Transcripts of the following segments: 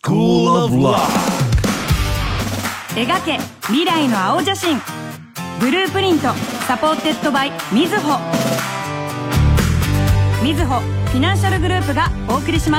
School of Love。 描け未来の青写真、ブループリントサポーテッドバイみずほ。みずほフィナンシャルグループがお送りします。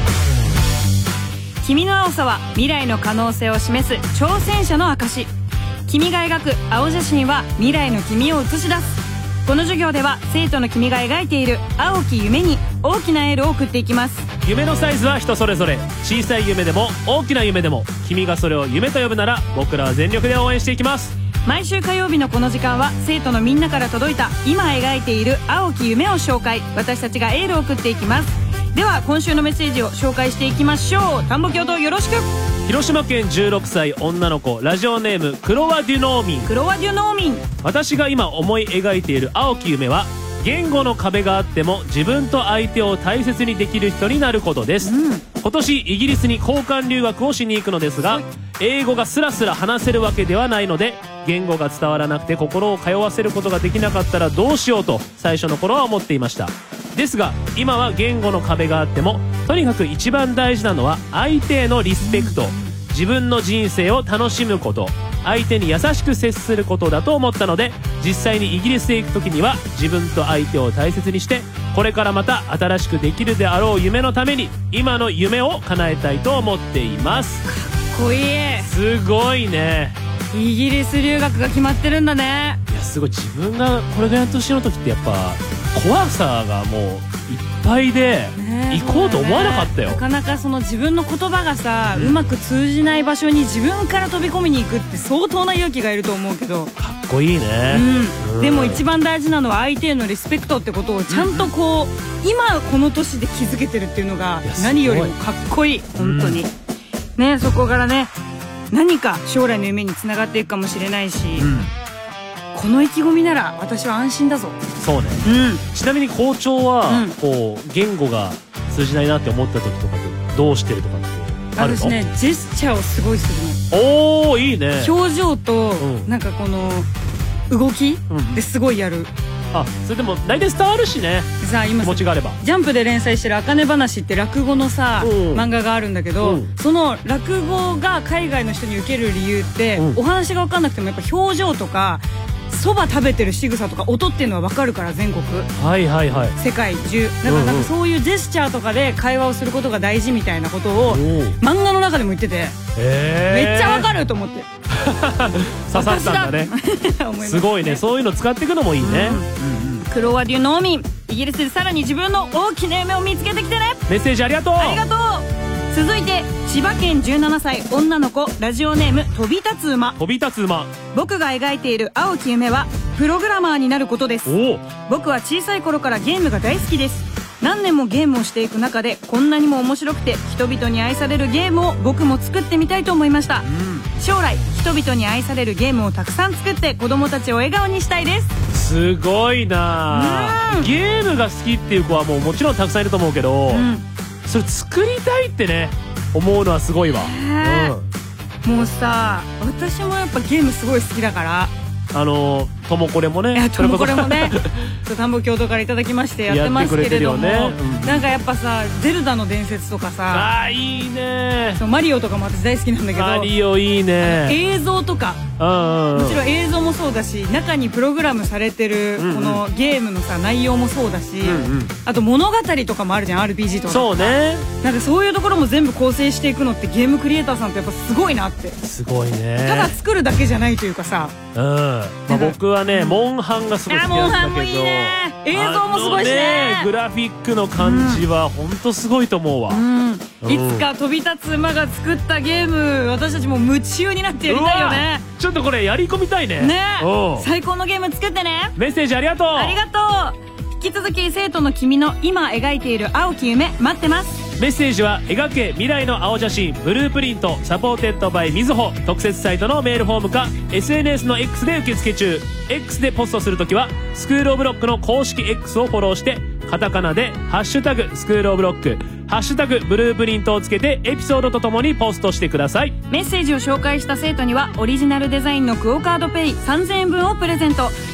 君の青さは未来の可能性を示す挑戦者の証。君が描く青写真は未来の君を映し出す。この授業では生徒の君が描いている青き夢に大きなエールを送っていきます。 夢のサイズは人それぞれ、小さい夢でも大きな夢でも、君がそれを夢と呼ぶなら僕らは全力で応援していきます。 毎週火曜日のこの時間は生徒のみんなから届いた今描いている青き夢を紹介、私たちがエールを送っていきます。では今週のメッセージを紹介していきましょう。田んぼ教頭よろしく。 広島県16歳女の子、ラジオネームクロワデュノーミン。 クロワデュノーミン。 私が今思い描いている青き夢は、言語の壁があっても自分と相手を大切にできる人になることです、今年イギリスに交換留学をしに行くのですが、英語がスラスラ話せるわけではないので、言語が伝わらなくて心を通わせることができなかったらどうしようと最初の頃は思っていました。ですが今は言語の壁があっても、とにかく一番大事なのは相手へのリスペクト、自分の人生を楽しむこと、相手に優しく接することだと思ったので、実際にイギリスへ行く時には自分と相手を大切にして、これからまた新しくできるであろう夢のために今の夢を叶えたいと思っています。 かっこいい。 すごいね。 イギリス留学が決まってるんだね。 いやすごい。自分がこれぐらいの年の時ってやっぱ怖さがもういっぱいで、行こうと思わなかったよ。 なかなかその自分の言葉がさ、うまく通じない場所に自分から飛び込みに行くって相当な勇気がいると思うけど、 かっこいいね、 でも一番大事なのは相手へのリスペクトってことをちゃんとこう、今この年で気づけてるっていうのが何よりもかっこいい。本当にね、そこからね何か将来の夢につながっていくかもしれないし、この意気込みなら私は安心だぞ。 そうね、ちなみに校長は、こう言語が通じないなって思った時とかってどうしてるとかってあるの？ 私ね、ジェスチャーをすごいするの。 おー、いいね。 表情と、なんかこの動きですごいやる。 あ、それでも大体伝わるしね。 さあ今気持ちがあれば。 ジャンプで連載してる「あかね話」って落語のさ、漫画があるんだけど、その落語が海外の人に受ける理由って、お話が分かんなくてもやっぱ表情とかそば食べてる仕草とか音っていうのは分かるから、全国、世界中だからなんかそういうジェスチャーとかで会話をすることが大事みたいなことを漫画の中でも言ってて、めっちゃ分かると思って刺さったんだねすごいね。そういうの使っていくのもいいね。 クロワデュノーミン、イギリスでさらに自分の大きな夢を見つけてきてね。 メッセージありがとう。 ありがとう。続いて千葉県17歳女の子、ラジオネーム飛び立つ馬。 飛び立つ馬。 僕が描いている青き夢はプログラマーになることです。僕は小さい頃からゲームが大好きです。何年もゲームをしていく中でこんなにも面白くて人々に愛されるゲームを僕も作ってみたいと思いました。将来人々に愛されるゲームをたくさん作って子供たちを笑顔にしたいです。 すごいな。ゲームが好きっていう子はもちろんたくさんいると思うけど、それ作りたいってね思うのはすごいわ。 もうさ、私もやっぱゲームすごい好きだから、 ともこれもね、 ともこれもね田んぼ共同からいただきましてやってますけれども、なんかやっぱさ、ゼルダの伝説とかさ、 いいね。 マリオとかも私大好きなんだけど、 マリオいいね。 映像とかもちろん映像もそうだし、中にプログラムされてるこのゲームのさ内容もそうだし、あと物語とかもあるじゃん、 RPG とか。そうね。なんかそういうところも全部構成していくのってゲームクリエイターさんってやっぱすごいなって。 すごいね。 ただ作るだけじゃないというかさ、 僕はねモンハンがすごい好きなんだけど、 モンハンもいいね。映像もすごいしね。 グラフィックの感じはほんとすごいと思うわ。 いつか飛び立つ馬が作ったゲーム、私たちも夢中になってやりたいよね。 ちょっとこれやり込みたいね。 最高のゲーム作ってね。 メッセージありがとう。 ありがとう。引き続き生徒の君の今描いている青き夢待ってます。 メッセージは描け未来の青写真ブループリントサポーテッドバイみずほ特設サイトのメールフォームか SNS の X で受付中。 X でポストするときはスクールオブロックの公式 X をフォローして、カタカナでハッシュタグスクールオブロックハッシュタグブループリントをつけてエピソードとともにポストしてください。 メッセージを紹介した生徒にはオリジナルデザインのクオカードペイ3000円分をプレゼント。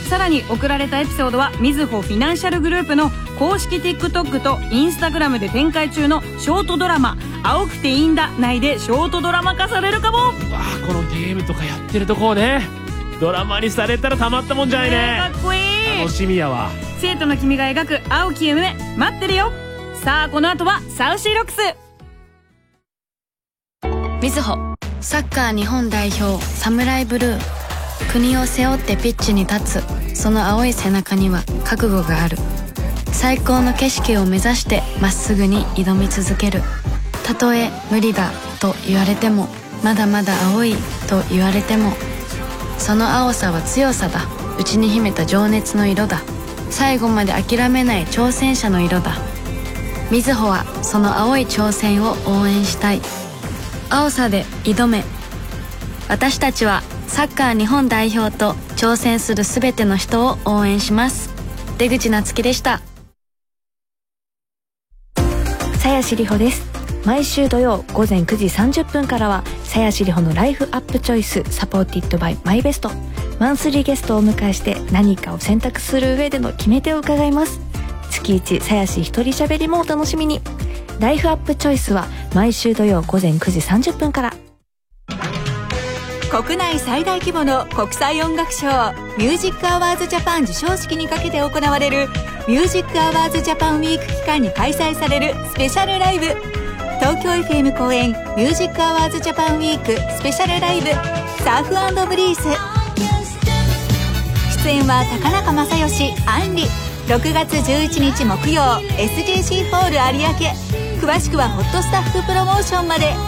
さらに送られたエピソードはみずほフィナンシャルグループの公式 TikTok と Instagram で展開中のショートドラマ「青くていいんだ」内でショートドラマ化されるかも。 わあ、このゲームとかやってるとこをねドラマにされたらたまったもんじゃないね。 かっこいい。 楽しみやわ。 生徒の君が描く青き夢待ってるよ。さあこの後はサウシーロックス。 みずほサッカー日本代表サムライブルー。国を背負ってピッチに立つその青い背中には覚悟がある。最高の景色を目指してまっすぐに挑み続ける。たとえ無理だと言われても、まだまだ青いと言われても、その青さは強さだ。内に秘めた情熱の色だ。最後まで諦めない挑戦者の色だ。みずほはその青い挑戦を応援したい。青さで挑め。私たちはサッカー日本代表と挑戦するすべての人を応援します。出口夏希でした。 鞘師里穂です。毎週土曜午前9時30分からは鞘師里穂のライフアップチョイスサポーティッドバイマイベスト。マンスリーゲストをお迎えして何かを選択する上での決め手を伺います。月1鞘師一人喋りもお楽しみに。ライフアップチョイスは毎週土曜午前9時30分から。 国内最大規模の国際音楽賞ミュージックアワーズジャパン授賞式にかけて行われるミュージックアワーズジャパンウィーク期間に開催されるスペシャルライブ。東京 FM 公演ミュージックアワーズジャパンウィークスペシャルライブサーフ&ブリーズ。出演は高中正義、アンリ。6月11日木曜 SJC ホール有明。詳しくはホットスタッフプロモーションまで。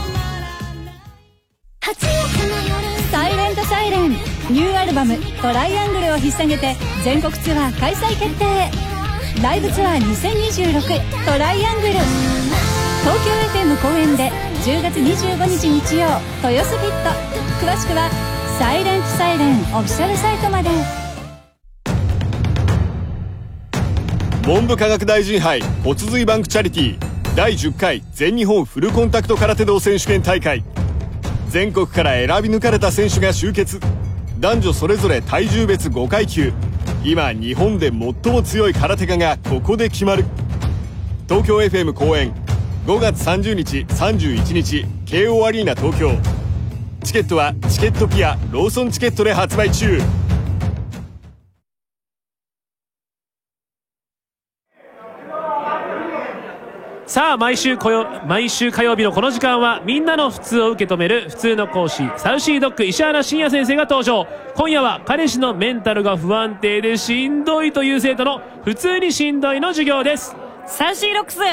サイレントサイレンニューアルバムトライアングルを引っ提げて全国ツアー開催決定。ライブツアー2026トライアングル。東京 FM 公演で10月25日日曜豊洲フィット。詳しくはサイレントサイレンオフィシャルサイトまで。 文部科学大臣杯骨髄バンクチャリティー第10回全日本フルコンタクト空手道選手権大会。全国から選び抜かれた選手が集結。男女それぞれ体重別5階級。今日本で最も強い空手家がここで決まる。東京 FM 公演5月30日31日慶応アリーナ東京。チケットはチケットピアローソンチケットで発売中。 さあ毎週火曜日のこの時間はみんなの普通を受け止める普通の講師サウシードッグ石原慎也先生が登場。今夜は彼氏のメンタルが不安定でしんどいという生徒の普通にしんどいの授業です。 サウシーロックス。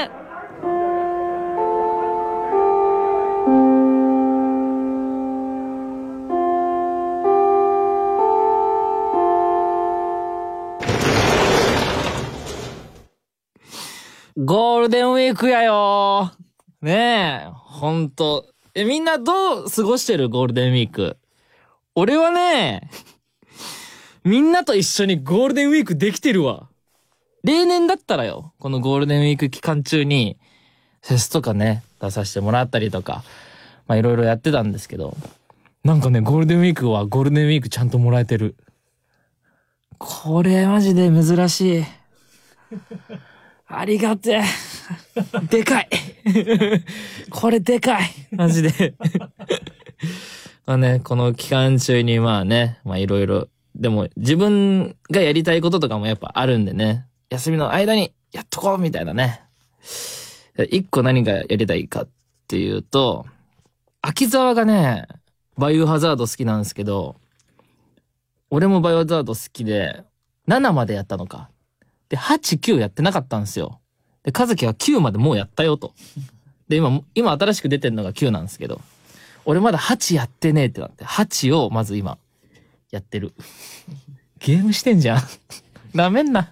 ゴールデンウィークやよ。ねえ、ほんと。みんなどう過ごしてる？ゴールデンウィーク。俺はね、みんなと一緒にゴールデンウィークできてるわ。例年だったらよ、このゴールデンウィーク期間中に、フェスとかね、出させてもらったりとか、まあいろいろやってたんですけど、なんかね、ゴールデンウィークはゴールデンウィークちゃんともらえてる。これマジで珍しい。ありがてえ。でかい。これでかい。マジで。まあね、この期間中にまあね、まあいろいろ、でも自分がやりたいこととかもやっぱあるんでね、休みの間にやっとこうみたいなね。一個何がやりたいかっていうと、秋沢がね、バイオハザード好きなんですけど、俺もバイオハザード好きで、7までやったのか。で、8、9やってなかったんですよ。で、和樹は9までもうやったよと。で、今新しく出てるのが9なんですけど、俺まだ8やってねえってなって、8をまず今、やってる。ゲームしてんじゃん。なめんな。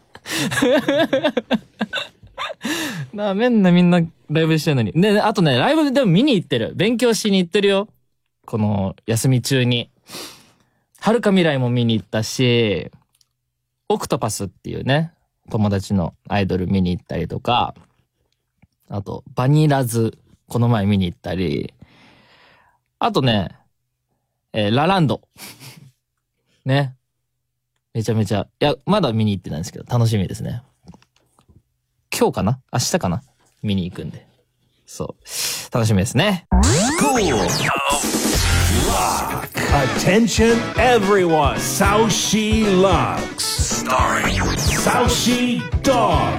なめんな、みんなライブしてるのに。で、あとね、ライブでも見に行ってる。勉強しに行ってるよ。この、休み中に。はるか未来も見に行ったし、オクトパスっていうね、友達のアイドル見に行ったりとか、あと、バニラズ、この前見に行ったり、あとね、ラランド。ね。 めちゃめちゃ、いや、まだ見に行ってないんですけど、楽しみですね。今日かな？明日かな？見に行くんで。そう。楽しみですね。 Attention everyone, Saoshi Lux. Starring Saoshi Dog.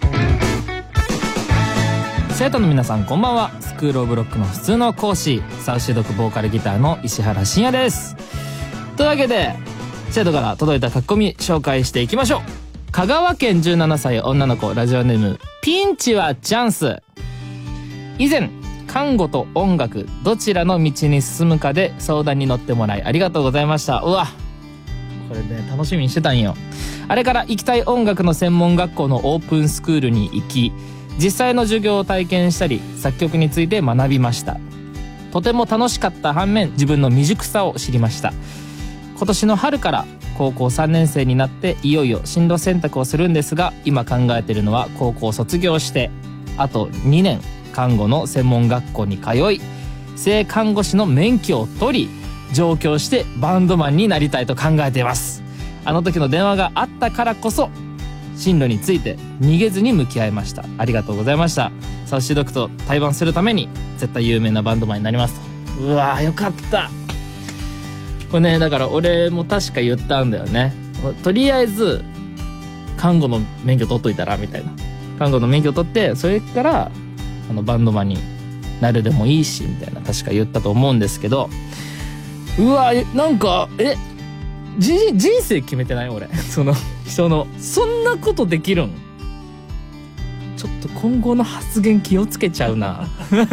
生徒の皆さんこんばんは。スクールオブロックの普通の講師、サウシードッグボーカルギターの石原慎也です。というわけで、生徒から届いた書き込み紹介していきましょう。香川県17歳女の子、ラジオネームピンチはチャンス。以前看護と音楽どちらの道に進むかで相談に乗ってもらいありがとうございました。うわ、これね楽しみにしてたんよ。あれから行きたい音楽の専門学校のオープンスクールに行き、実際の授業を体験したり作曲について学びました。とても楽しかった反面、自分の未熟さを知りました。今年の春から高校3年生になっていよいよ進路選択をするんですが、今考えているのは高校を卒業してあと2年看護の専門学校に通い、性看護師の免許を取り上京してバンドマンになりたいと考えています。あの時の電話があったからこそ進路について逃げずに向き合いました。ありがとうございました。サウシードッグと対バンするために絶対有名なバンドマンになりますと。うわーよかった。これね、だから俺も確か言ったんだよね。とりあえず看護の免許取っといたらみたいな。看護の免許取ってそれからバンドマンになるでもいいしみたいな確か言ったと思うんですけど、うわなんか人生決めてない俺その人のそんなことできるん。ちょっと今後の発言気をつけちゃうな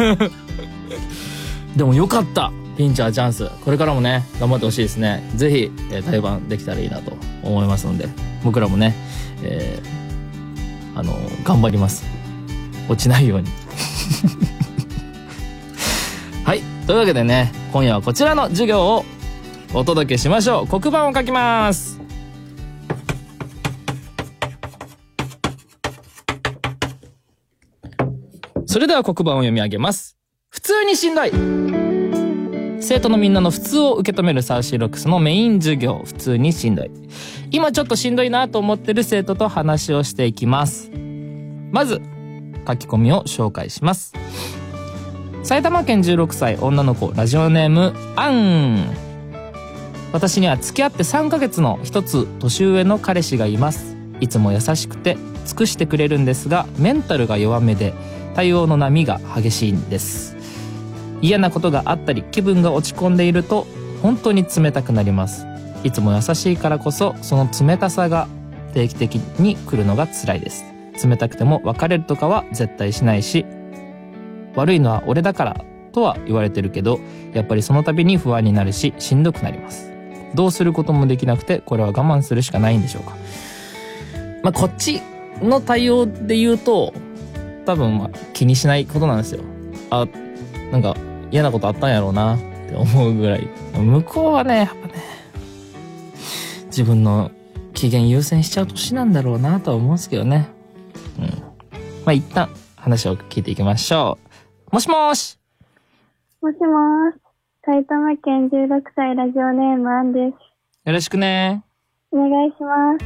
でもよかった。ピンチはチャンス。これからもね頑張ってほしいですね。ぜひ対バンできたらいいなと思いますので、僕らもね、頑張ります。落ちないようにはい、というわけでね、今夜はこちらの授業をお届けしましょう。黒板を書きます。それでは黒板を読み上げます。普通にしんどい。生徒のみんなの普通を受け止めるサウシーロックスのメイン授業、普通にしんどい。今ちょっとしんどいなと思ってる生徒と話をしていきます。まず書き込みを紹介します。埼玉県16歳女の子、ラジオネームアン。私には付き合って3ヶ月の一つ年上の彼氏がいます。いつも優しくて尽くしてくれるんですが、メンタルが弱めで対応の波が激しいんです。嫌なことがあったり気分が落ち込んでいると本当に冷たくなります。いつも優しいからこそその冷たさが定期的に来るのが辛いです。冷たくても別れるとかは絶対しないし、悪いのは俺だからとは言われてるけど、やっぱりその度に不安になるししんどくなります。どうすることもできなくて、これは我慢するしかないんでしょうか。こっちの対応で言うと多分気にしないことなんですよ。なんか嫌なことあったんやろうなって思うぐらい。向こうはねやっぱね自分の機嫌優先しちゃう年なんだろうなとは思うんですけどね。一旦話を聞いていきましょう。もしもーし。 もしもーし。埼玉県16歳ラジオネームアンです。 よろしくね。 お願いします。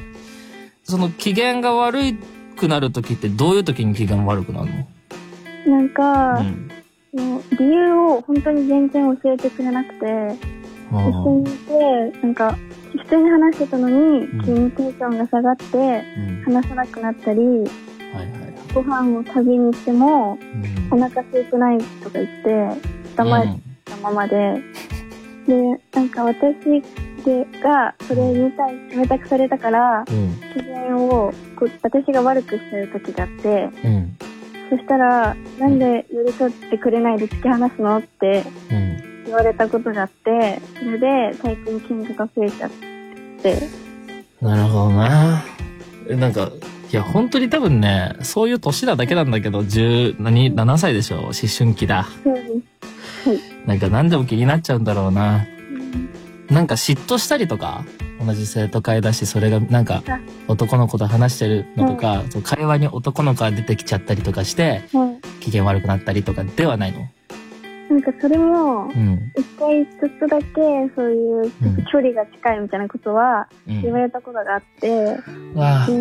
その機嫌が悪くなる時ってどういう時に機嫌悪くなるの？ なんか、理由を本当に全然教えてくれなくて、一緒にいて、なんか普通に話してたのに、急にテンションが下がって、話さなくなったり、ご飯を食べに行っても、お腹空いてないとか言って黙ったままで、なんか私がそれに冷たくされたから、機嫌を私が悪くしてる時があって、そしたらなんで寄り添ってくれないで突き放すのって言われたことがあって、それで最近喧嘩が増えちゃって。 なるほどな。なんかいや本当に多分ね、そういう年なだけなんだけど、17歳でしょ、思春期だ。 そうです。はい。 なんか何でも気になっちゃうんだろうな。なんか嫉妬したりとか、同じ生徒会だし、それがなんか男の子と話してるのとか、会話に男の子が出てきちゃったりとかして、機嫌悪くなったりとかではないの？ なんかそれも、 うん。 一回ちょっとだけそういう距離が近いみたいなことは言われたことがあって、 わあ。 でうん。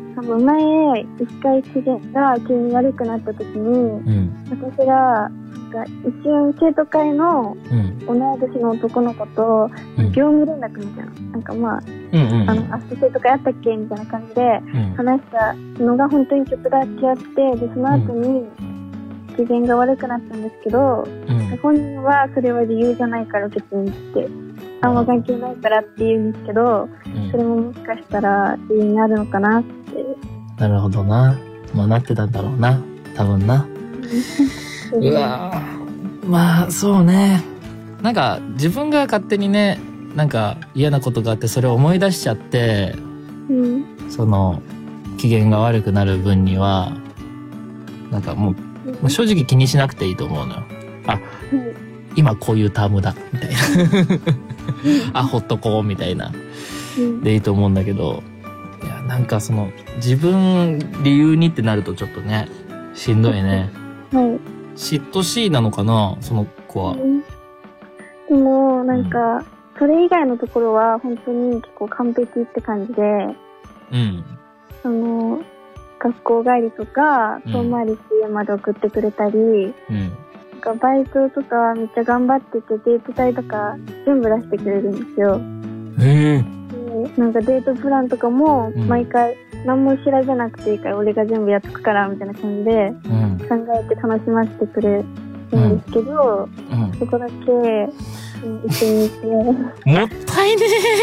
多分前、一回機嫌が急に悪くなった時に、 うん。 私が、なんか一瞬生徒会のうん。 同い年の男の子と、 うん業務連絡みたいな、なんかまあ、 うんうんうん。 明日生徒会あったっけみたいな感じでうん。 話したのが本当にちょっとだけあって、で、その後に機嫌が悪くなったんですけど、 うん。 本人はそれは理由じゃないから別にって、あんま関係ないからって言うんですけど、 うんそれももしかしたら理由になるのかなって。 なるほどな。まあなってたんだろうな。多分な。うわぁ。まあ、そうね。なんか、自分が勝手にね、なんか嫌なことがあって、それを思い出しちゃって、 うん。 その、機嫌が悪くなる分には、なんかもう正直気にしなくていいと思うのよ。あ、今こういうタームだ、みたいな。あ、ほっとこう、みたいな。でいいと思うんだけど、いや、なんかその、自分理由にってなるとちょっとね、しんどいね。 はい。 嫉妬しいなのかな、その子は。 でも、なんか、それ以外のところは本当に結構完璧って感じで、 うん。 学校帰りとか、 うん遠回りして家まで送ってくれたり、 うん。 なんかバイトとかめっちゃ頑張ってて、デート代とか全部出してくれるんですよ。 へえ。 でなんかデートプランとかも毎回何も調べなくていいから俺が全部やっとくからみたいな感じでうん。 考えて楽しませてくれるんですけど、 うん。 そこだけ一緒にいて、 もったいね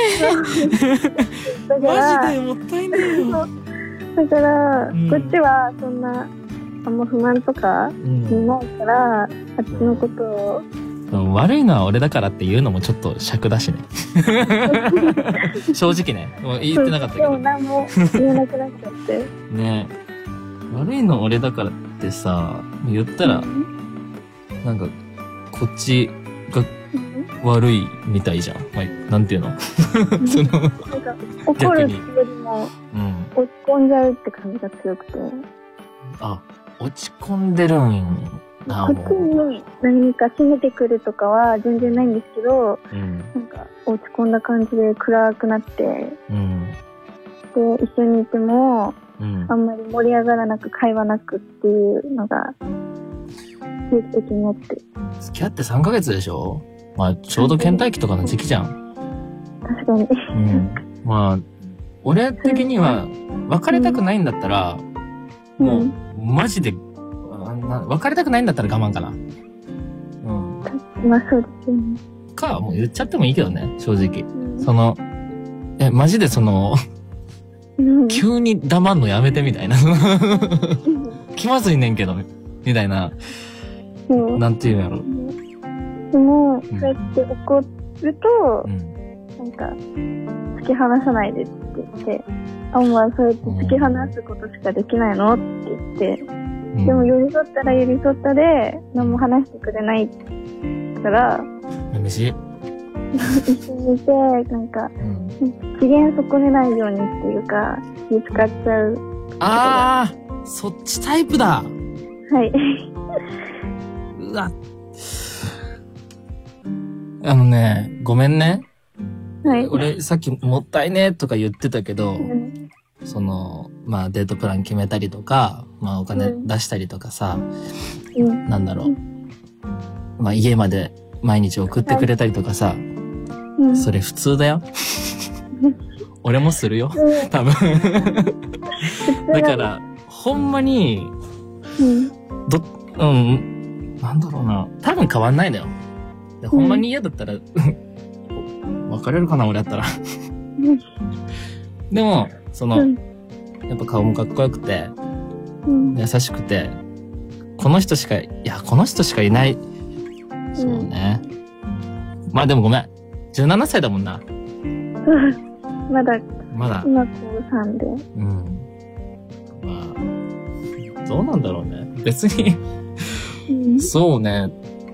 だからマジでもったいねえよ。 だから、 うんこっちはそんなあんま不満とかうんないから、あっちのことを悪いのは俺だからって言うのもちょっと尺だしね。正直ね。もう言ってなかったけど。 でも何も言えなくなっちゃってね悪いの俺だからってさ、言ったら、なんか、こっちが悪いみたいじゃん。まあ、なんていうのその、 なんか怒るっていうよりもうん。 落ち込んじゃうって感じが強くて、 あ、落ち込んでるんだ、 こっちに何か攻めてくるとかは全然ないんですけど、 うん。 なんか落ち込んだ感じで暗くなって、 うん。 で、一緒にいても、 うんあ。んまり盛り上がらなく会話なくっていうのが、定期的にあって。 付き合って3ヶ月でしょ？まあ、ちょうど倦怠期とかの時期じゃん。 確かに。 うん。まあ、俺的には、別れたくないんだったら、もう、マジで、別れたくないんだったら我慢かな。うん。 まあそうですよね。 か、もう言っちゃってもいいけどね、正直。その、マジでその、急に黙んのやめてみたいな。気まずいねんけど、みたいな。なんていうんやろ。 でも、そうやって怒ると、なんか、突き放さないでって言って、あんまそうやって突き放すことしかできないのって言って、でも寄り添ったら寄り添ったで、何も話してくれないから、 寂しい。 一緒にいて、なんか、機嫌損ねないようにっていうか、気使っちゃう。 ああ、そっちタイプだ。 はい。 うわ。ごめんね。 はい。 俺、さっきもったいねとか言ってたけど、その、まあデートプラン決めたりとか、まあお金出したりとかさ、なんだろう。まあ家まで毎日送ってくれたりとかさ、それ普通だよ。俺もするよ。多分。だから、ほんまに、なんだろうな。多分変わんないのよ。でほんまに嫌だったら、別れるかな、俺だったら。でも、その、やっぱ顔もかっこよくて、優しくて、この人しかいない。そうね。まあでもごめん。17歳だもんな。 まだ、今高3で。 まあ、どうなんだろうね。別に、そうね。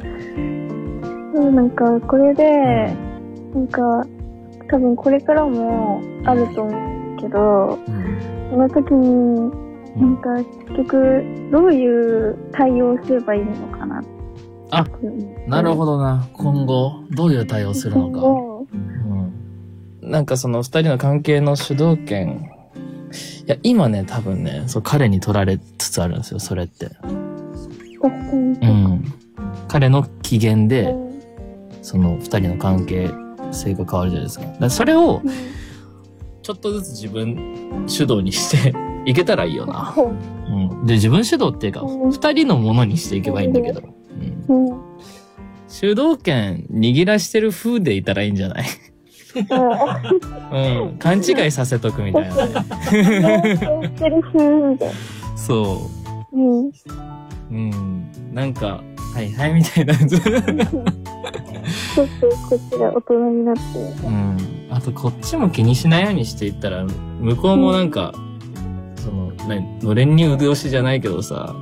なんか、これで、なんか、多分これからもあると思うんですけど、その時に、なんか、結局、どういう対応をすればいいのかなっあ、なるほどな。今後、どういう対応するのか。なんかその二人の関係の主導権、いや、今ね、多分ね、そう、彼に取られつつあるんですよ、それって。彼の機嫌で、その二人の関係性が変わるじゃないですか。だからそれを、ちょっとずつ自分主導にしていけたらいいよな。で、自分主導っていうか、二人のものにしていけばいいんだけど。主導権握らしてる風でいたらいいんじゃない？勘違いさせとくみたいなね。そう。なんか、はいはいみたいな。ちょっとこっちが大人になって。 あとこっちも気にしないようにしていったら、向こうもなんか、その、のれんに腕押しじゃないけどさ、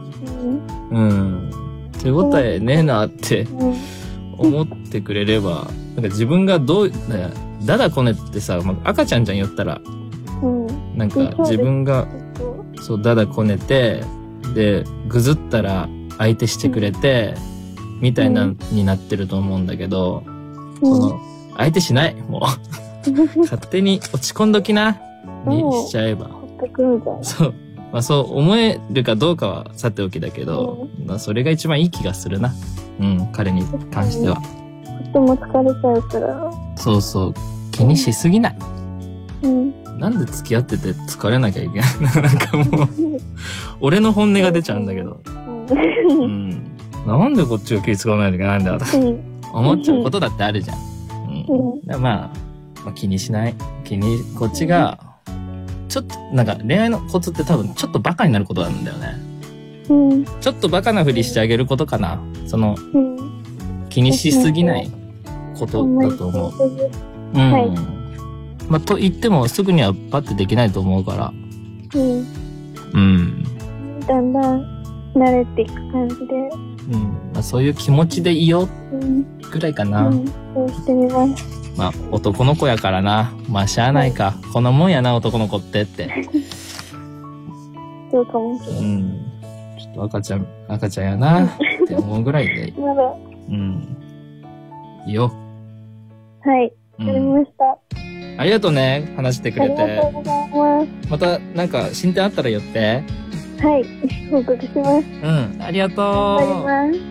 手応えねえなって思ってくれれば、なんか自分がだだこねってさ、赤ちゃんじゃん言ったら、なんか自分が、そう、だだこねて、で、ぐずったら相手してくれて、みたいな、になってると思うんだけど、その、相手しない、もう。勝手に落ち込んどきな、にしちゃえば。そう。そう思えるかどうかはさておきだけど、それが一番いい気がするな。彼に関しては。 とても疲れちゃうから。 そうそう。気にしすぎない。なんで付き合ってて疲れなきゃいけないなんかもう、俺の本音が出ちゃうんだけど。なんでこっちを気使わないといけないんだと思っちゃうことだってあるじゃん。まあ気にしない。こっちが、ちょっと、なんか恋愛のコツって多分ちょっとバカになることなんだよね。ちょっとバカなふりしてあげることかな。その、気にしすぎないことだと思う。と言ってもすぐにはパッてできないと思うから。 だんだん慣れていく感じで。 そういう気持ちでいようぐらいかな。 そうしてみます。 男の子やからな。しゃあないか。このもんやな、男の子ってって。 そうかもしれない。 ちょっと赤ちゃんやなって思うぐらいで。 まだ。 いいよ。 はい。やりました。 ありがとうね、話してくれて。 ありがとうございます。 また、なんか、進展あったら言って。 はい。報告します。 ありがとう。 頑張ります。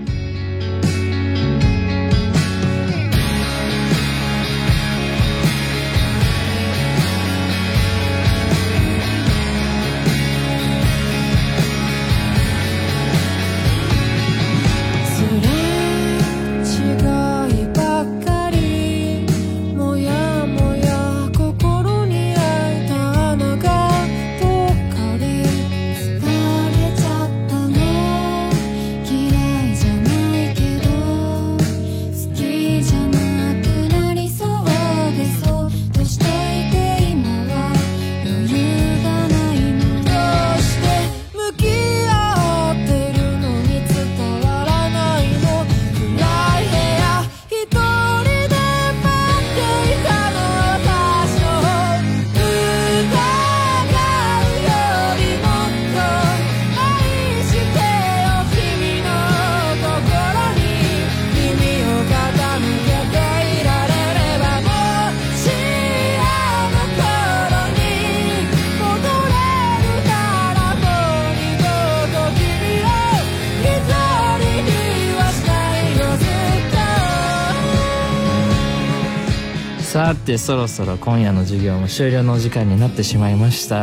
さてそろそろ今夜の授業も終了のお時間になってしまいました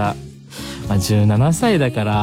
。17歳だから、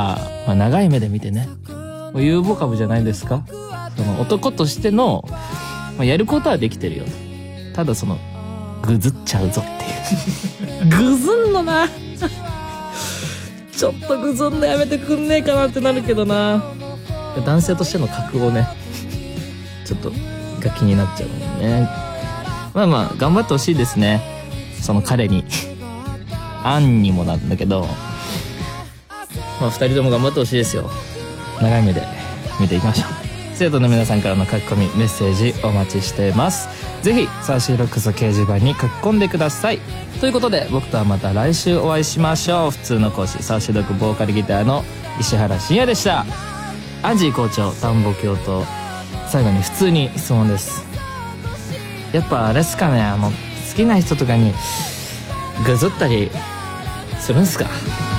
長い目で見てね、有望株じゃないですか。その男としての、やることはできてるよ。ただそのぐずっちゃうぞっていうぐずんのなちょっとぐずんのやめてくんねえかなってなるけどな。男性としての覚悟ねちょっとが気になっちゃうもんね。頑張ってほしいですね、その彼にアンにもなんだけど、二人とも頑張ってほしいですよ。長い目で見ていきましょう。生徒の皆さんからの書き込みメッセージお待ちしています。ぜひサーシーロックス掲示板に書き込んでください。ということで僕とはまた来週お会いしましょう。普通の講師サーシーロックボーカルギターの石原慎也でした。アンジー校長、田んぼ教頭、 最後に普通に質問です。やっぱあれっすかね、好きな人とかにぐずったりするんすか？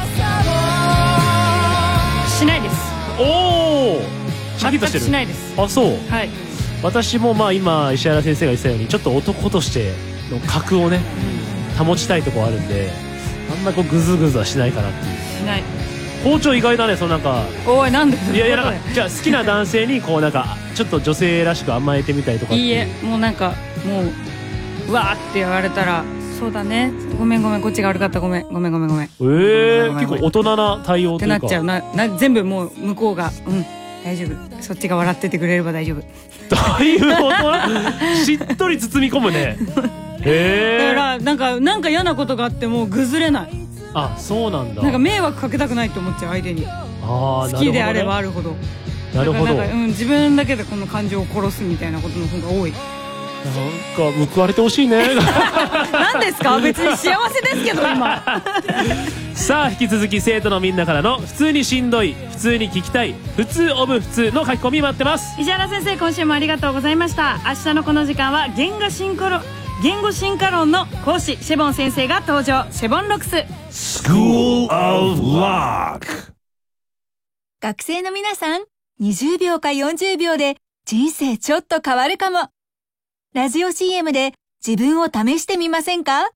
しないです。 おお、シャキッとしてる。 全くしないです。 あ、そう。 はい。 私もまあ今石原先生が言ってたようにちょっと男としての格をね、保ちたいとこあるんで、あんまりこうグズグズはしないかなっていう。 しない。 校長意外だね。そのなんか、 おい、なんで？ いやなんかじゃあ好きな男性にこうなんかちょっと女性らしく甘えてみたりとかっていう。 いいえ、もうなんかもうわーって言われたら、そうだね、ごめんこっちが悪かった、ごめん。結構大人な対応というかってなっちゃうな。全部もう向こうが大丈夫、そっちが笑っててくれれば大丈夫。 だいぶ大人、しっとり包み込むね。 だからなんか嫌なことがあってもぐずれない。 あ、そうなんだ。 なんか迷惑かけたくないと思っちゃう、相手に。好きであればあるほど。 なるほど。 自分だけでこの感情を殺すみたいなことの方が多い。 なんか報われてほしいね。 何ですか？別に幸せですけど今。 さあ引き続き生徒のみんなからの普通にしんどい、普通に聞きたい、普通オブ普通の書き込み待ってます。 石原先生、今週もありがとうございました。明日のこの時間は言語進化論の講師シェボン先生が登場。シェボンロックス School of Lock。 学生の皆さん、20秒か40秒で人生ちょっと変わるかも。ラジオ CM で自分を試してみませんか？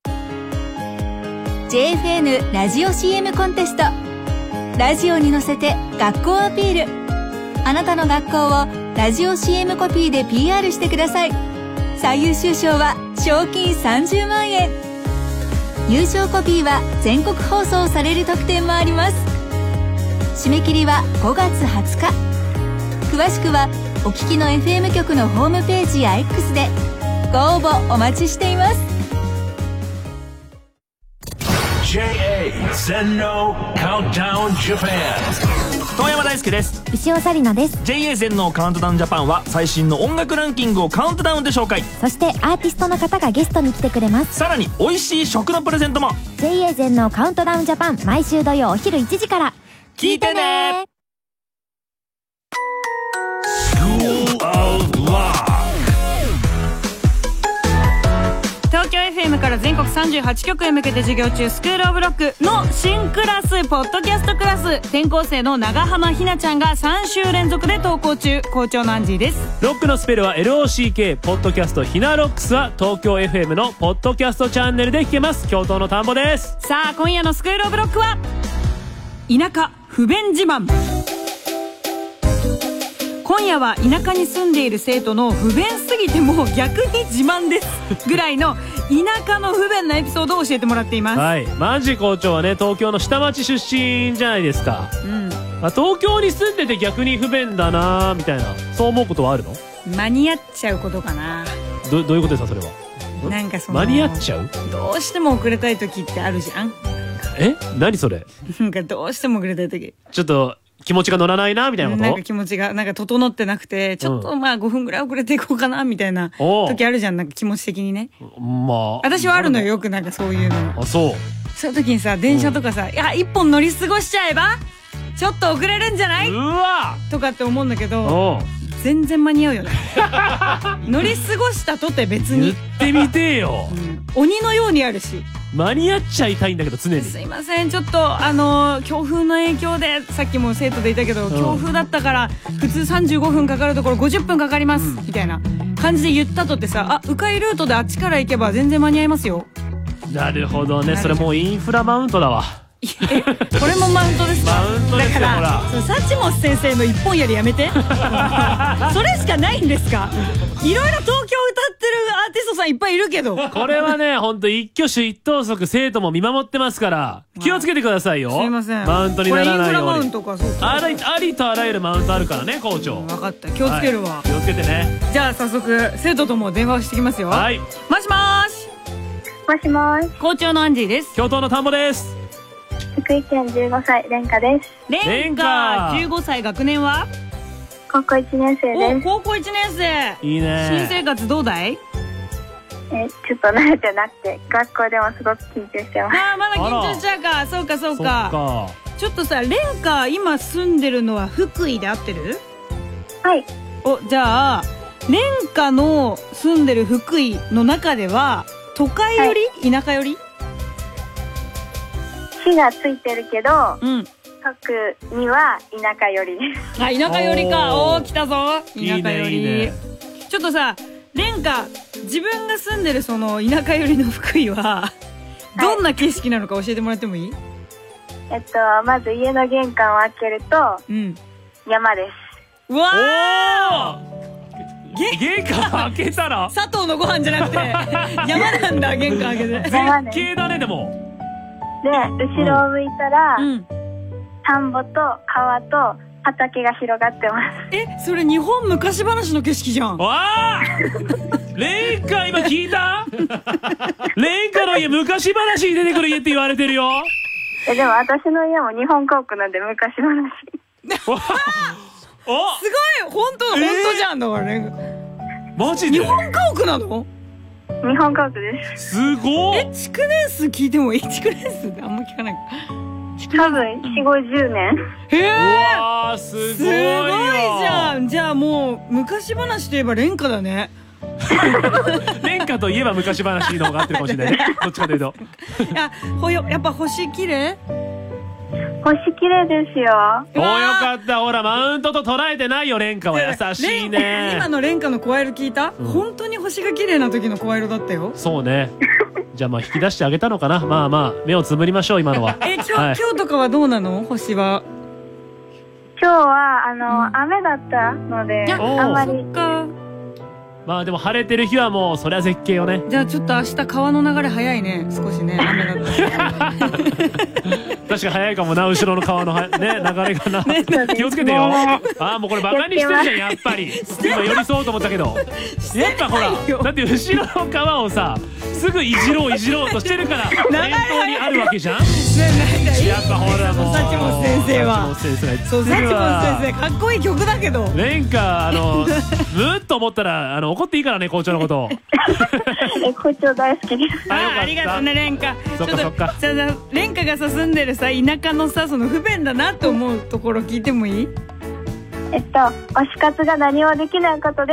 JFN ラジオ CM コンテスト。ラジオに乗せて学校アピール。あなたの学校をラジオ CM コピーで PR してください。最優秀賞は賞金30万円。優勝コピーは全国放送される特典もあります。締め切りは5月20日。詳しくはお聞きの FM 局のホームページや X でご応募お待ちしています。 JA Zenno Countdown Japan。 遠山大輔です。 牛尾紗理奈です。 JA Zennoカウントダウンジャパンは最新の音楽ランキングをカウントダウンで紹介。 そしてアーティストの方がゲストに来てくれます。 さらに美味しい食のプレゼントも。 JA Zennoカウントダウンジャパン、毎週土曜お昼1時から聞いてね。 東京 FM から全国38局へ向けて授業中、スクールオブロックの新クラス、ポッドキャストクラス。転校生の長浜ひなちゃんが3週連続で登校中。校長のアンジーです。 ロックのスペルは LOCK。 ポッドキャストひなロックスは東京 FM のポッドキャストチャンネルで聞けます。教頭の田んぼです。 さあ今夜のスクールオブロックは田舎不便自慢。今夜は田舎に住んでいる生徒の不便すぎても逆に自慢ですぐらいの田舎の不便なエピソードを教えてもらっています。 はい、マジ校長はね、東京の下町出身じゃないですか。東京に住んでて逆に不便だなみたいな、そう思うことはあるの？ 間に合っちゃうことかな。 どういうことですかそれは？ なんかその間に合っちゃう？ どうしても遅れたい時ってあるじゃん。 何それ？ なんかどうしても遅れたい時、 ちょっと気持ちが乗らないなみたいなこと？ なんか気持ちがなんか整ってなくて、ちょっとまあ5分ぐらい遅れていこうかなみたいな時あるじゃん。なんか気持ち的にね。 まあ私はあるのよ、よくなんかそういうの。 あ、そういう時にさ、電車とかさ、いや一本乗り過ごしちゃえばちょっと遅れるんじゃない？ うわとかって思うんだけど、全然間に合うよね。乗り過ごしたとて別に言ってみてよ、 鬼のようにあるし。 間に合っちゃいたいんだけど常に。 すいません、ちょっと強風の影響で、さっきも生徒でいたけど、強風だったから普通35分かかるところ50分かかります、みたいな感じで言ったとってさ、迂回ルートであっちから行けば全然間に合いますよ。 なるほどね、それもうインフラマウントだわ。 これもマウントですか？ マウントですよ。 だからサチモス先生の一本やりやめて。それしかないんですか？いろいろ東京歌ってるアーティストさんいっぱいいるけど、 これはね、ほんと一挙手一投足生徒も見守ってますから気をつけてくださいよ。 すいません、 マウントにならないように。 これインフラマウントか。そうか、 ありとあらゆるマウントあるからね、校長。 分かった、気をつけるわ、 気をつけてね。 じゃあ早速生徒とも電話してきますよ。 はい。 もしもーし。 もしもーし。 校長のアンジーです。 教頭の田んぼです。 福井県15歳、蓮華です。 蓮華15歳、学年は高校1年生です。 高校1年生。 いいね。 新生活どうだい？ ちょっと慣れてなくて、学校でもすごく緊張してます。 まだ緊張しちゃうか。そうかそうか。ちょっとさ、蓮華今住んでるのは福井で合ってる？ はい。 じゃあ蓮華の住んでる福井の中では都会より、田舎より？ 市がついてるけど、 特には田舎よりです。 あ、田舎よりか。おー、来たぞ。田舎より。 いいねいいね。 ちょっとさ、蓮華、自分が住んでるその田舎寄りの福井は、どんな景色なのか教えてもらってもいい？ まず家の玄関を開けると、山です。 うわー！玄関開けたら佐藤のご飯じゃなくて山なんだ。玄関開けて絶景だね。でもで、後ろを向いたら、田んぼと川と畑が広がってます。 それ日本昔話の景色じゃん。 わー！蓮華今聞いた？蓮華の家昔話に出てくる家って言われてるよ。 でも私の家も日本家屋なんで昔話。 お、 すごい。本当じゃん。だからね。 マジで？ 日本家屋なの？ 日本家屋です。 すごい。 築年数聞いてもいい？築年数ってあんま聞かない。 多分4、50年。 へえ。 うわー、すごいよ。 すごいじゃん。じゃあもう昔話といえば蓮華だね。 蓮華といえば昔話の方が合ってるかもしれないね。どっちかというと。 やっぱ星綺麗？ 星綺麗ですよ。 おー、よかった。ほら、マウントと捉えてないよ。蓮華は優しいね。 今の蓮華の声色聞いた？本当に星が綺麗な時の声色だったよ。 そうね。じゃあ引き出してあげたのかな。まあまあ目をつぶりましょう今のは。 今日とかはどうなの？星は。 今日は雨だったのであんまり。 まあでも晴れてる日はもうそりゃ絶景よね。 じゃあちょっと明日川の流れ早いね。少しね、雨だったら。 確か早いかもな、後ろの川のね流れがな。気をつけてよ。もうこれバカにしてるじゃん。やっぱり今寄り添おうと思ったけど、やっぱほら、だって後ろの川をさすぐいじろうとしてるから念頭にあるわけじゃん。やっぱほらもうサチモス先生はサチモス先生かっこいい曲だけど。 蓮華ムっと思ったら怒っていいからね、校長のことを。 校長大好きです。 ありがとうね、蓮華。 そっかそっか。 蓮華がさ住んでるさ田舎のさ、その不便だなと思うところ聞いてもいい？ 推し活が何もできないことです。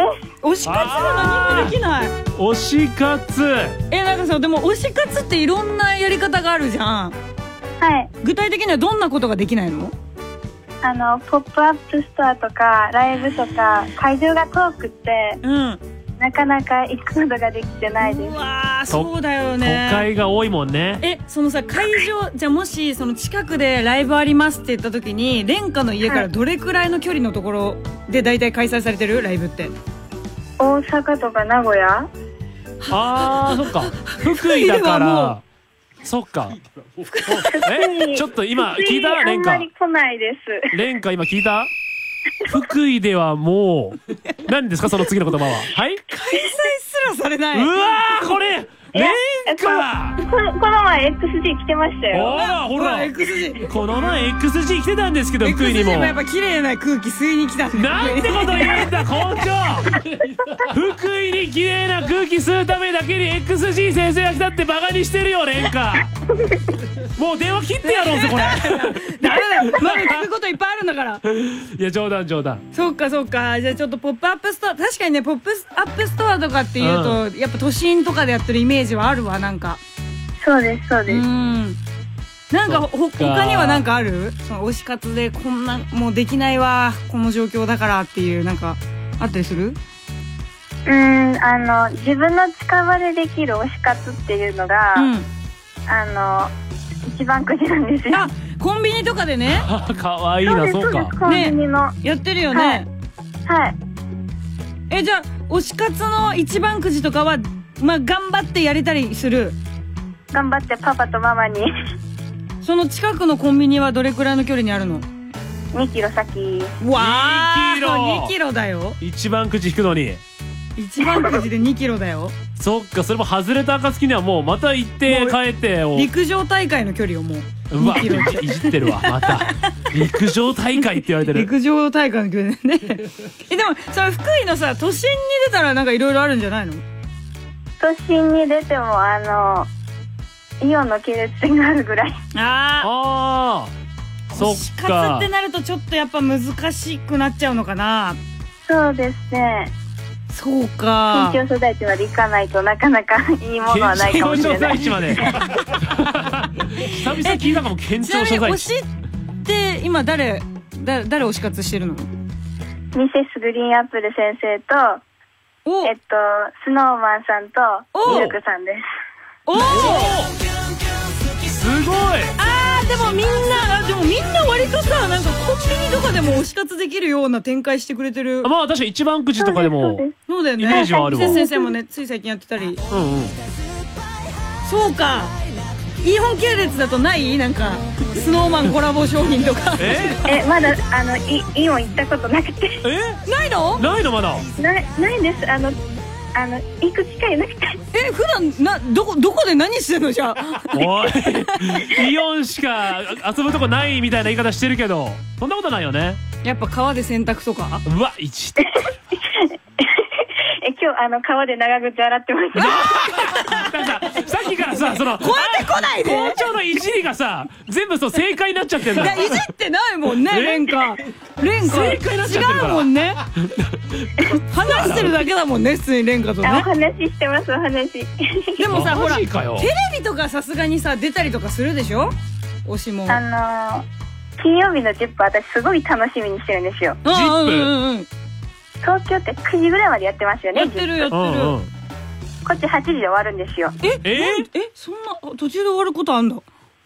推し活が何もできない。 推し活。 なんかさ、でも推し活っていろんなやり方があるじゃん。 はい。 具体的にはどんなことができないの？ ポップアップストアとかライブとか会場が遠くって、なかなか行くことができてないです。 うわー、そうだよね。 都会が多いもんね。 そのさ、会場じゃあもしその近くでライブありますって言った時に蓮華の家からどれくらいの距離のところで大体開催されてるライブって？ 大阪とか名古屋。 そっか。福井だからそっか。ちょっと今聞いた？蓮華。 あんまり来ないです。 蓮華今聞いた？福井ではもう何ですかその次の言葉は？はい。 開催すらされない。 うわー、これ蓮華。 この前 XG 来てましたよ。 ほら XG。 この前 XG 来てたんですけど、福井にも。 XG もやっぱ綺麗な空気吸いに来たんだ。 なんてこと言うんだ校長。福井に綺麗な空気吸うためだけに XG 先生が来たってバカにしてるよ蓮華。もう電話切ってやろうぜこれ。 ダメだよ、まだ聞くこといっぱいあるんだから。 いや冗談。 そうか。じゃあちょっとポップアップストア、確かにね、ポップアップストアとかっていうと、やっぱ都心とかでやってるイメージはあるわ。なんかそうです。 なんか他にはなんかある？その推し活でこんなもうできないわこの状況だからっていうなんかあったりする？ 自分の近場でできる推し活っていうのが、一番くじなんですよ。 コンビニとかでね。 かわいいな。そうか。 コンビニのやってるよね。 はい。 じゃあ推し活の一番くじとかは頑張ってやれたりする？ 頑張ってパパとママに。 その近くのコンビニはどれくらいの距離にあるの ？2キロ先。 わー、2キロだよ。 一番くじ引くのに一番くじで2キロだよ。 そっか。それも外れた暁にはもうまた行って帰って陸上大会の距離をもう 2キロいじってるわ。また陸上大会って言われてる。 陸上大会の距離ね。でもそれ福井のさ都心に出たらなんかいろいろあるんじゃないの？ 都心に出てもイオンの系列店があるぐらい。 そっか。 推し活ってなるとちょっとやっぱ難しくなっちゃうのかな。 そうですね。 そうか。 県庁所在地まで行かないとなかなかいいものはないかもしれない。 県庁所在地まで。久々聞いたかも、県庁所在地。 推しって今誰推し活してるの？ ミセスグリーンアップル先生と、スノーマンさんとミルクさんです。 おお。 すごい。 でもみんな割とさ、なんかコンビニとかでも推し活できるような展開してくれてる。 まあ確かに一番くじとかでもそうだよね。 イメージはあるわ。 先生もね、つい最近やってたり。そうか。イーホン系列だとないなんかスノーマンコラボ商品とか。 まだイオン行ったことなくて。 ないの？ ないのまだ。 ないです。行く機会なくて。 普段どこで何してんのじゃあ。 おい、イオンしか遊ぶとこないみたいな言い方してるけど、そんなことないよね。 やっぱ川で洗濯とか。 うわ、1。 今日川で長靴洗ってました。さっきからさ、そのこうやって来ないで。 校長のいじりがさ、全部正解になっちゃってんだ。 いじってないもんね、レンカ。正解になっちゃってるから。違うもんね。話してるだけだもんね、普通にレンカとね。 お話してます、お話。 でもさ、ほら、テレビとかさすがにさ、出たりとかするでしょ？推しも。 金曜日の10分、私すごい楽しみにしてるんですよ。東京って9時ぐらいまでやってますよね。 やってる。 こっち8時で終わるんですよ。 そんな途中で終わることあんだ。 はい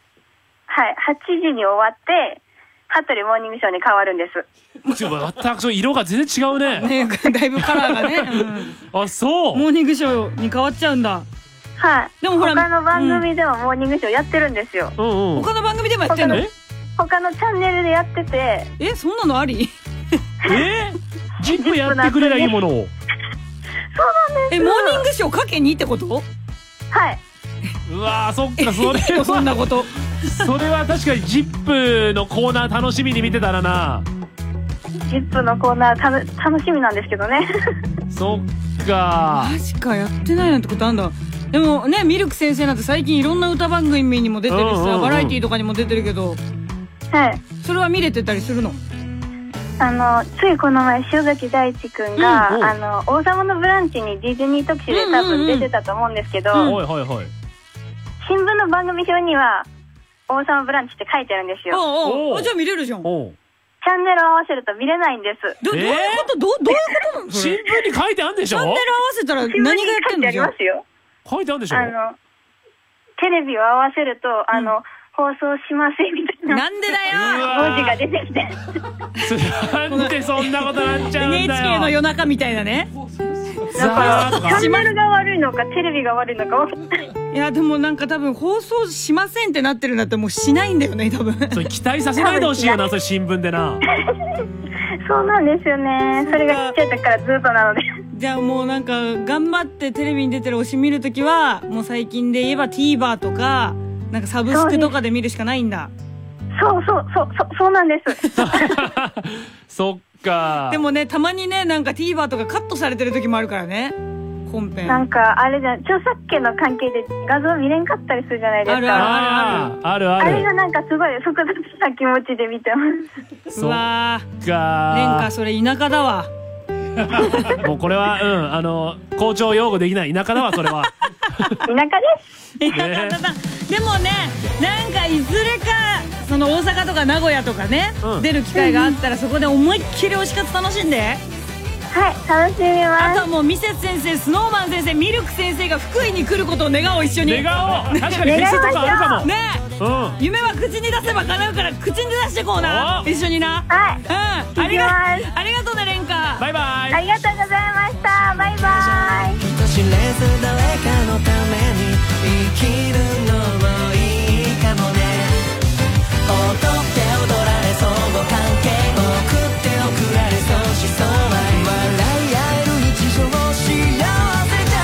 、8時に終わって羽鳥モーニングショーに変わるんです。 全く色が全然違うね。 だいぶカラーがね。 あ、そう。 モーニングショーに変わっちゃうんだ。 はい。 でもほら、 他の番組でもモーニングショーやってるんですよ。 他の番組でもやってんの？ 他のチャンネルでやってて。 そんなのあり？ ジップやってくれないものを。そうなんです。 モーニングショーかけにってこと？ はい。 うわー、そっか、それはそんなこと。 それは確かにジップのコーナー楽しみに見てたらな。 ジップのコーナー楽しみなんですけどね。 そっか。 マジか、やってないなんてことあんだ。でもね、ミルク先生なんて最近いろんな歌番組にも出てるしさ、バラエティーとかにも出てるけど。 はい。 それは見れてたりするの？ ついこの前塩崎大地くんが王様のブランチにディズニー特集で多分出てたと思うんですけど、新聞の番組表には王様ブランチって書いてあるんですよ。 じゃあ見れるじゃん。 チャンネル合わせると見れないんです。 どういうことなの？ 新聞に書いてあるんでしょ？ チャンネル合わせたら何がやってんの？ 書いてありますよ。 書いてあるんでしょ？ テレビを合わせると放送しませんみたいな。 なんでだよ。文字が出てきて。 なんでそんなことなっちゃうんだよ。 NHK の夜中みたいなね。 だからチャンネルが悪いのかテレビが悪いのか分かんない。 いやでもなんか多分放送しませんってなってるんだったらもうしないんだよね多分。 それ期待させないでほしいよな、それ新聞でな。 そうなんですよね。それがちっちゃい時からずっとなので。 じゃあもうなんか頑張ってテレビに出てる推し見るときはもう最近で言えば TVer とかなんかサブスクとかで見るしかないんだ。 そうなんです。 そっか。 でもねたまにねなんか TVer とかカットされてる時もあるからね、本編。 なんかあれじゃん、著作権の関係で画像見れんかったりするじゃないですか。 ある。 あれがなんかすごい複雑な気持ちで見てます。 うわー、 レンカそれ田舎だわ。 もうこれは校長擁護できない田舎だわそれは。 田舎です。 でもねなんかいずれかその大阪とか名古屋とかね、出る機会があったらそこで思いっきり推し活楽しんで。 はい、楽しみます。 あとはもうミセス先生、スノーマン先生、ミルク先生が福井に来ることを願おう、一緒に。 願おう。確かにフェスとかあるかもね。夢は口に出せば叶うから口に出してこうな、一緒にな。 はい、 ありがとうねレンカ。 バイバイ。 ありがとうございました。バイバイ。 人知れず誰かのために生きるのもいいかもね。踊って踊られそう関係送って送られそうしそう笑い合える日常幸せじゃ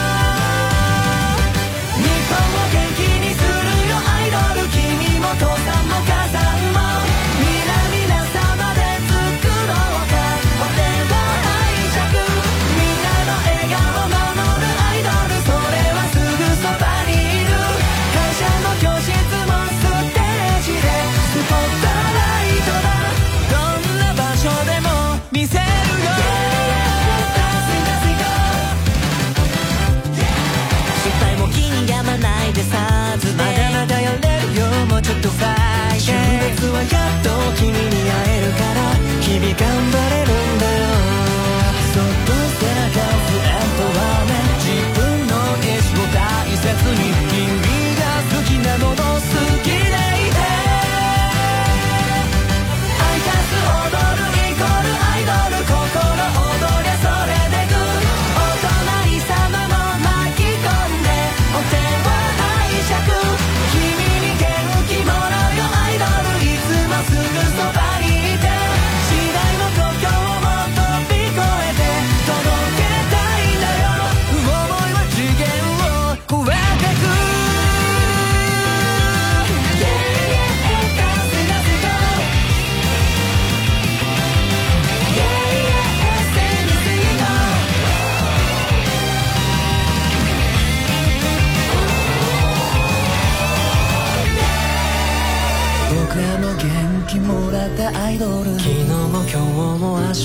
日本を元気にするよアイドル。君も父さんも母さんも皆様で作ろうかお手を拝借。みんなの笑顔を守るアイドル。それはすぐそばにいる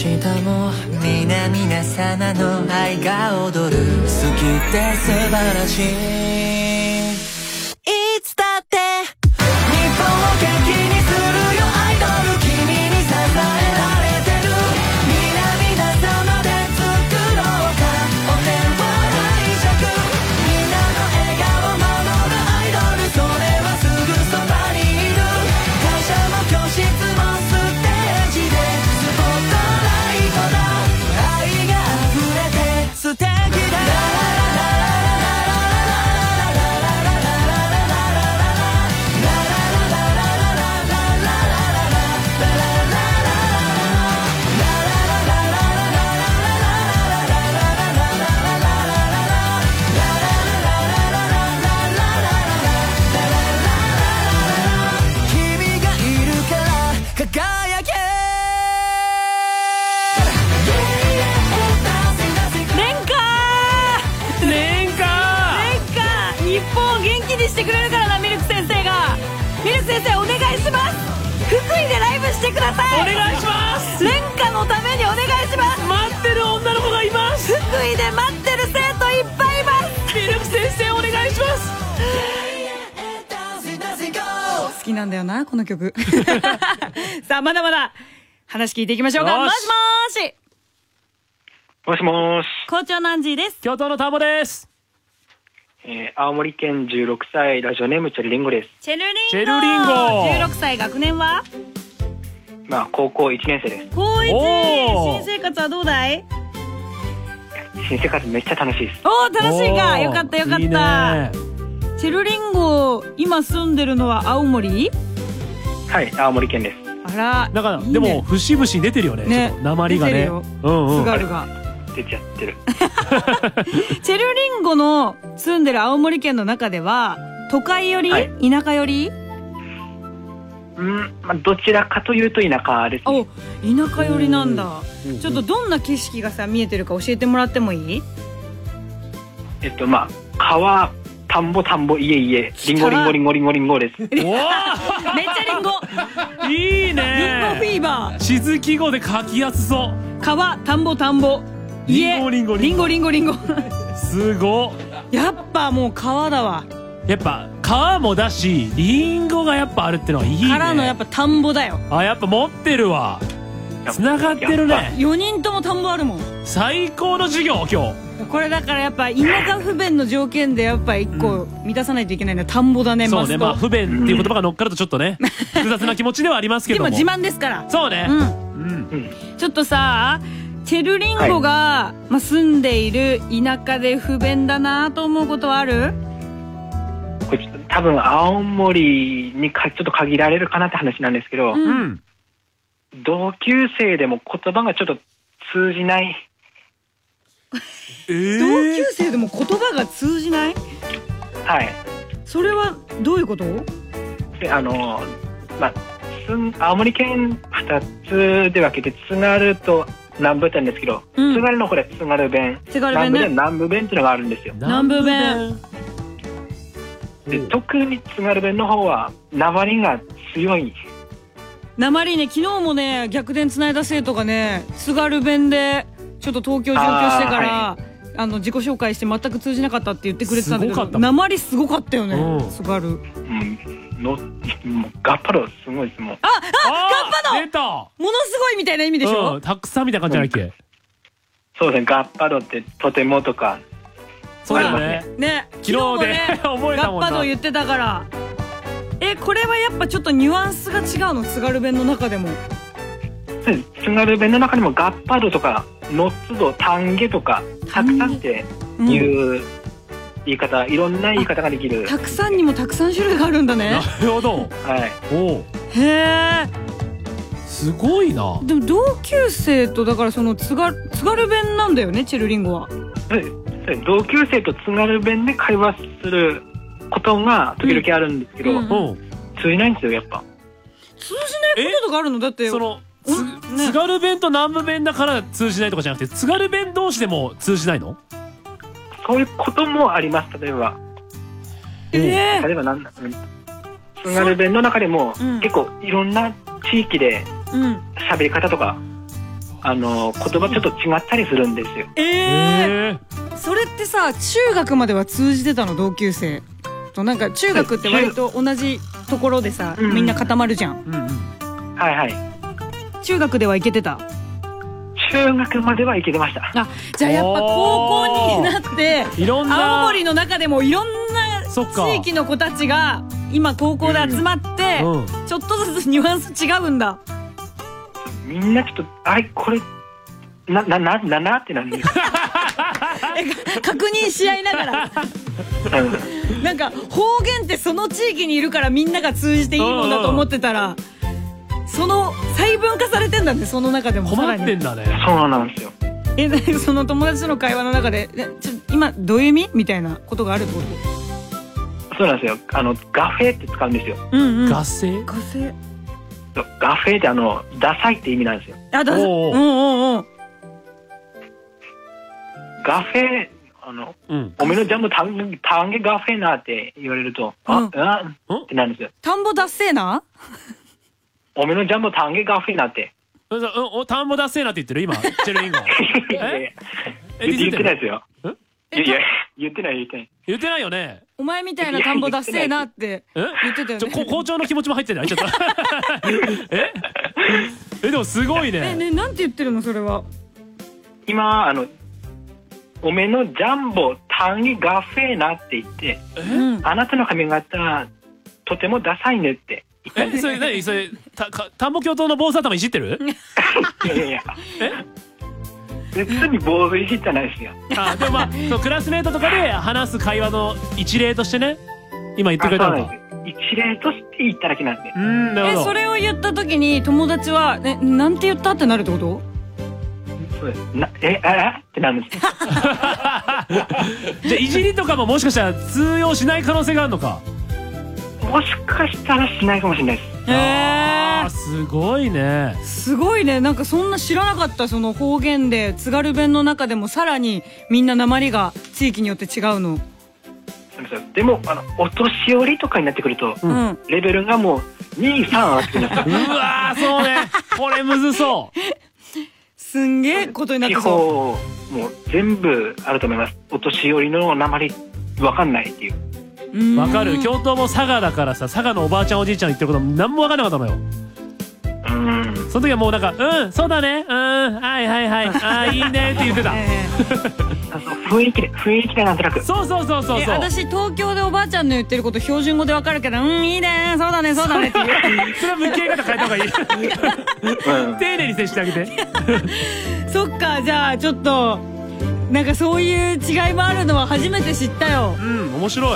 下も皆様の愛が踊る好きで素晴らしいいつだって日本を元気にするよアイドル君に支えられてる皆様で作ろうかお手を拝借みんなの笑顔守るアイドルそれはすぐそばにいる会社も教室もステージでスポットライトだ愛が溢れて素敵だしてくれるからな。ミルク先生がミルク先生お願いします。福井でライブしてください。お願いします。廉価のためにお願いします。待ってる女の子がいます。福井で待ってる生徒いっぱいいます。ミルク先生お願いします。好きなんだよなこの曲さあまだまだ話聞いていきましょうか。もしもーし。 もしもーし。 校長のアンジーです。 京都のタモです。 青森県16歳ラジオネームチェルリンゴです。 チェルリンゴ16歳。学年はまあ高校1年生です。 高1。新生活はどうだい？ 新生活めっちゃ楽しいです。 おー楽しいか。よかったよかった。いいね。チェルリンゴ今住んでるのは青森？ はい、青森県です。 あらなんかいい、ね、でも節々出てるよね。ね、鉛がね。 津軽が出ちゃってるチェルリンゴの住んでる青森県の中では都会より、はい、田舎より？ まあ、どちらかというと田舎ですね。 お、田舎よりなんだ。ちょっとどんな景色がさ見えてるか教えてもらってもいい？ まあ川、田んぼ家リンゴですめっちゃリンゴいいね。 リンゴフィーバー。 地図記号で書きやすそう。 川、田んぼ家リンゴすご。 やっぱもう川だわ。 やっぱ川もだしリンゴがやっぱあるってのはいいね。 からのやっぱ田んぼだよ。 やっぱ持ってるわ。繋がってるね。 4人とも田んぼあるもん。 最高の授業今日。 これだからやっぱ田舎不便の条件でやっぱ1個満たさないといけないのは田んぼだね。 そうね。まあ不便っていう言葉が乗っかるとちょっとね複雑な気持ちではありますけども。 でも自慢ですから。 そうね。 ちょっとさチェルリンゴが、住んでいる田舎で不便だなと思うことはある？ これ多分青森にちょっと限られるかなって話なんですけど、同級生でも言葉がちょっと通じない。 同級生でも言葉が通じない？ はい。 それはどういうこと？ 青森県2つで分けて津軽と南部って言うんですけど、津軽のこれ津軽弁、南部弁っていうのがあるんですよ。 南部弁で特に津軽弁の方は訛りが強い。 訛りね。昨日もね逆転つないだ生徒がね津軽弁でちょっと東京上京してから、自己紹介して全く通じなかったって言ってくれてたんだけど、訛りすごかったよね津軽。 ガッパドすごいですもん。 ガッパド出た。 ものすごいみたいな意味でしょ。 たくさんみたいな感じじゃないっけ？ そうですね。ガッパドってとてもとか。 そうだね。 ね、昨日もねガッパド言ってたから。これはやっぱちょっとニュアンスが違うの？津軽弁の中でも。 津軽弁の中でもガッパドとかノッツド、タンゲとかたくさんっていう言い方、いろんな言い方ができる。 たくさんにもたくさん種類があるんだね。 なるほど。 はい。 へえ。 すごいな。 でも同級生とだからその津軽弁なんだよねチェルリンゴは。 同級生と津軽弁で会話することが時々あるんですけど、通じないんですよやっぱ。 通じないこととかあるの？だってその津軽弁と南部弁だから通じないとかじゃなくて津軽弁同士でも通じないの？ そういうこともあります。例えばなんだ、津軽弁の中でも結構いろんな地域で喋り方とか言葉ちょっと違ったりするんですよ。 それってさ、中学までは通じてたの？同級生と。なんか中学って割と同じところでさ、みんな固まるじゃん。 はいはい。 中学では行けてた？ 中学までは行けてました。 あ、じゃあやっぱ高校になって青森の中でもいろんな地域の子たちが今高校で集まって、ちょっとずつニュアンス違うんだ。 みんなちょっとあれこれなってなんです確認し合いながらなんか方言ってその地域にいるからみんなが通じていいもんだと思ってたら、その細分化されてんだね。その中でも困ってんだね。 そうなんですよ。 その友達との会話の中で今どういう意味みたいなことがあるってこと？ そうなんですよ。ガフェって使うんですよ。 ガセ？ ガセ。 ガフェってダサいって意味なんですよ。 あ、ダサい。 ガフェおめのジャンボタンゲガフェなって言われるとってなるんですよ。 田んぼダッセーな？ おめのジャンボタンゲガフェなって。 田んぼダッセーなって言ってる今チェルインが。 言ってないですよ。いや言ってないよね。 お前みたいな田んぼダッセーなって言ってたよね。 校長の気持ちも入ってない。ちょっとでもすごいね。 なんて言ってるのそれは？ 今おめのジャンボタンゲガフェなって言って、あなたの髪型とてもダサいねって言ったんです。 それ何？それ田んぼ教頭の坊主頭いじってる？ いや別に坊主いじってないですよ。 でもクラスメートとかで話す会話の一例としてね、今言ってくれたのか。 一例として言っただけなんで。 なるほど。 それを言った時に友達はなんて言ったってなるってこと？ そうです。ってなんです。 じゃあいじりとかももしかしたら通用しない可能性があるのか。 もしかしたらしないかもしれないです。 すごいね。 すごいね。なんかそんな知らなかった。その方言で津軽弁の中でもさらにみんな訛りが地域によって違うの。 でもお年寄りとかになってくると、レベルがもう2、3上がってくるんですよ。 うわー、そうね。これむずそう。 すんげえことになってそう。 地方もう全部あると思います。お年寄りの訛り分かんないっていう。 わかる。京都も佐賀だからさ、佐賀のおばあちゃんおじいちゃん言ってること何も分かんなかったのよ。その時はもうなんかそうだね、はいはいはい、いいねって言ってた。 雰囲気でなんとなく。 そう私東京でおばあちゃんの言ってること標準語で分かるけど、いいね、そうだねって言う。 それは向き合い方変えた方がいい。丁寧に接してあげて。 そっか。じゃあちょっとなんかそういう違いもあるのは初めて知ったよ。 面白い。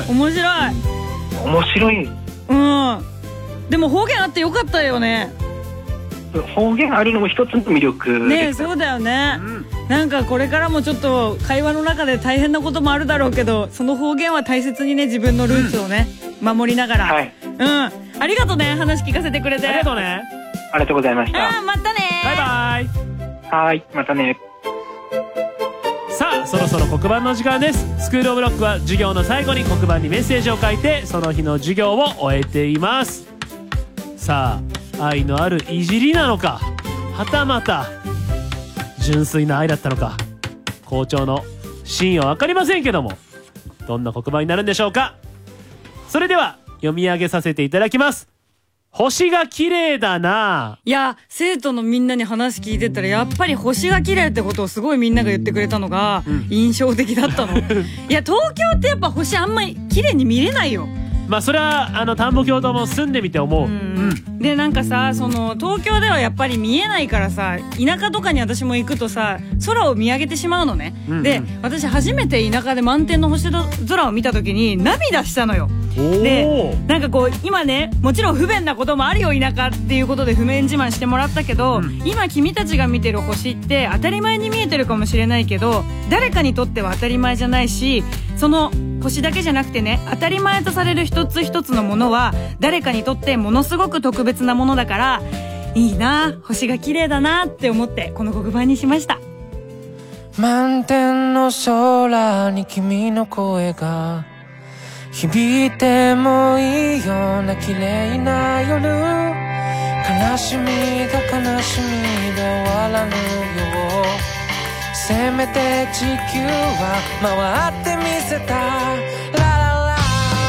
でも方言あってよかったよね。 方言あるのも一つの魅力ね。そうだよね。なんかこれからもちょっと会話の中で大変なこともあるだろうけど、その方言は大切にね、自分のルーツをね、守りながら。ありがとうね、話聞かせてくれて。 ありがとうね。 ありがとうございました。 またね。 バイバイ。 はい、またね。 さあ、そろそろ黒板の時間です。スクールオブロックは授業の最後に黒板にメッセージを書いてその日の授業を終えています。さあ、愛のあるいじりなのか、はたまた純粋な愛だったのか、校長の真意は分かりませんけども、どんな黒板になるんでしょうか。それでは読み上げさせていただきます。星が綺麗だな。 いや、生徒のみんなに話聞いてたらやっぱり星が綺麗ってことをすごいみんなが言ってくれたのが印象的だったの。いや、東京ってやっぱ星あんまり綺麗に見れないよ。 まあそれは田んぼ教頭も住んでみて思う。 でなんかさ、その東京ではやっぱり見えないからさ、田舎とかに私も行くとさ、空を見上げてしまうのね。で私初めて田舎で満天の星空を見た時に涙したのよ。でなんかこう今ね、もちろん不便なこともあるよ田舎っていうことで不便自慢してもらったけど、今君たちが見てる星って当たり前に見えてるかもしれないけど、誰かにとっては当たり前じゃないし、その星だけじゃなくてね、当たり前とされる一つ一つのものは誰かにとってものすごく特別なものだから、いいな、星が綺麗だなって思ってこの黒板にしました。 満天の空に君の声が響いてもいいような綺麗な夜、悲しみが悲しみで終わらぬよせめて地球は回ってみせた。ラララ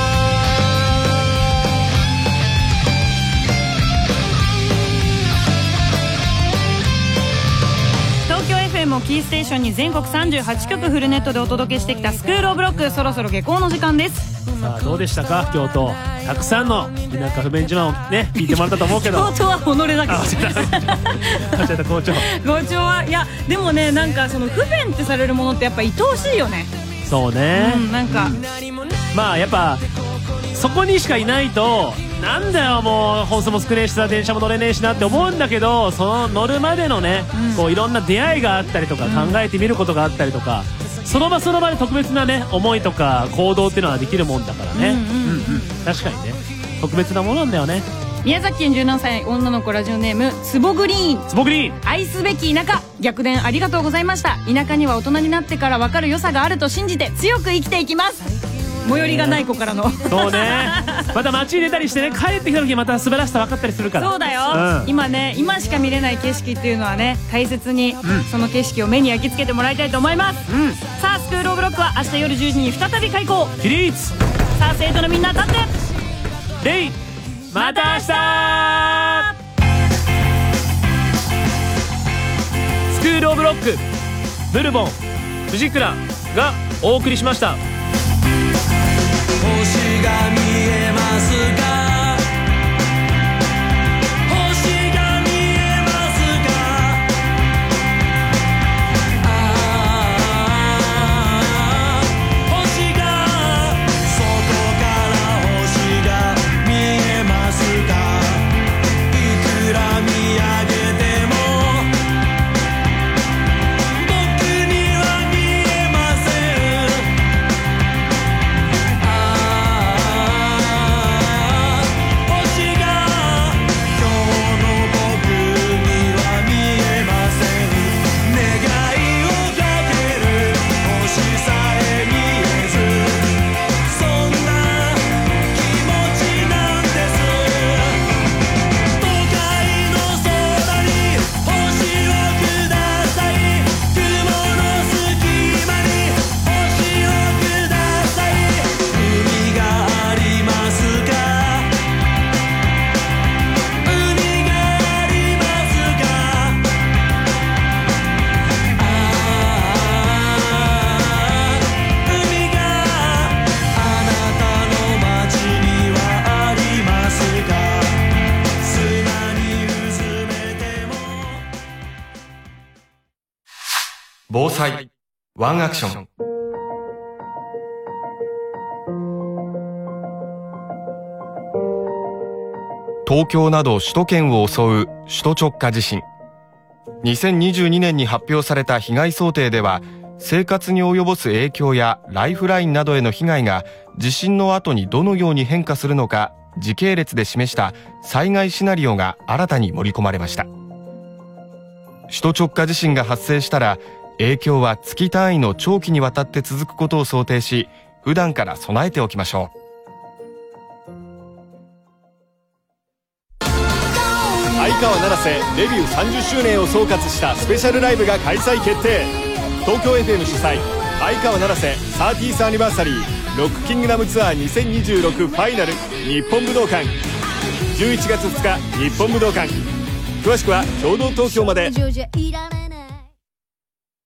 東京 FM をキーステーションに全国38局フルネットでお届けしてきたスクールオブロック、そろそろ下校の時間です。 さあどうでしたか京都。たくさんの田舎不便自慢をね聞いてもらったと思うけど京都は己だけど間違えた校長はいやでもね、なんかその不便ってされるものってやっぱ愛おしいよね。 そうね、 なんかまあやっぱそこにしかいないとなんだよもう本数も少ねえしさ電車も乗れねえしなって思うんだけど、その乗るまでのね、こういろんな出会いがあったりとか、考えてみることがあったりとか、その場その場で特別なね思いとか行動っていうのはできるもんだからね。確かにね特別なものなんだよね。 宮崎県17歳女の子ラジオネームつぼグリーン。 つぼグリーン。 愛すべき田舎、逆伝ありがとうございました。田舎には大人になってから分かる良さがあると信じて強く生きていきます。最寄りがない子からのそうねまた街に出たりしてね、帰ってきた時また素晴らしさ分かったりするから。 そうだよ、今ね今しか見れない景色っていうのはね、大切にその景色を目に焼き付けてもらいたいと思います。さあスクールオブロックは明日夜10時に再び開校。 起立。 さあ生徒のみんな立って。 レイまた明日。スクールオブロック、ブルボン、藤倉がお送りしました。 星が見えますか？星が見えますか？ああ星が外から星が見えますか？いくら見上げても僕には見えません。 防災ワンアクション。東京など首都圏を襲う首都直下地震。2022年に発表された被害想定では、生活に及ぼす影響やライフラインなどへの被害が地震の後にどのように変化するのか時系列で示した災害シナリオが新たに盛り込まれました。首都直下地震が発生したら影響は月単位の長期にわたって続くことを想定し、普段から備えておきましょう。 相川七瀬デビュー30周年を総括したスペシャルライブが開催決定。東京 FM 主催相川七瀬 30th アニバーサリーロックキングダムツアー2026ファイナル日本武道館、11月2日日本武道館。詳しくは共同東京まで。